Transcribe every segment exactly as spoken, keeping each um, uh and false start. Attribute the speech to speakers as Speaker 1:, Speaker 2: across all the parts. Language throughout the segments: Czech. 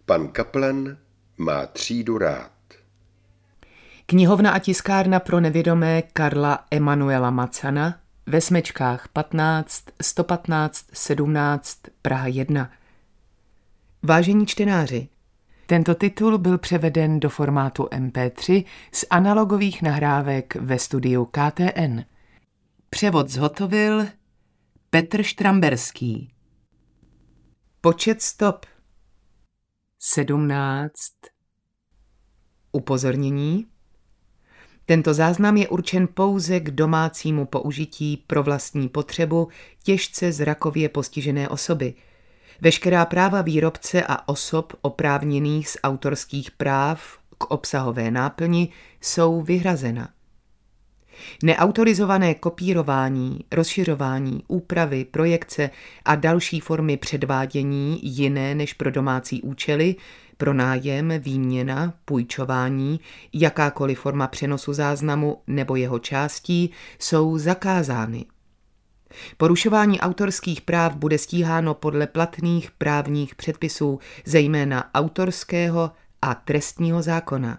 Speaker 1: Pan Kaplan má třídu rád.
Speaker 2: Knihovna a tiskárna pro nevědomé Karla Emanuela Macana ve Smečkách patnáct, sto patnáct, sedmnáct, Praha jedna. Vážení čtenáři, tento titul byl převeden do formátu em pé tři z analogových nahrávek ve studiu K T N. Převod zhotovil Petr Štramberský. Počet stop sedmnáct. Upozornění. Tento záznam je určen pouze k domácímu použití pro vlastní potřebu těžce zrakově postižené osoby. Veškerá práva výrobce a osob oprávněných z autorských práv k obsahové náplni jsou vyhrazena. Neautorizované kopírování, rozšiřování, úpravy, projekce a další formy předvádění jiné než pro domácí účely, pronájem, výměna, půjčování, jakákoliv forma přenosu záznamu nebo jeho částí jsou zakázány. Porušování autorských práv bude stíháno podle platných právních předpisů, zejména autorského a trestního zákona.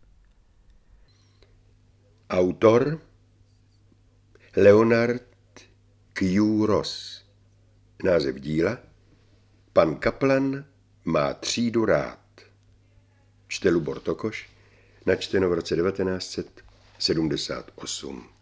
Speaker 1: Autor Leonard Q. Ross. Název díla Pan Kaplan má třídu rád. Čte Lubor Tokoš, načteno v roce devatenáct set sedmdesát osm.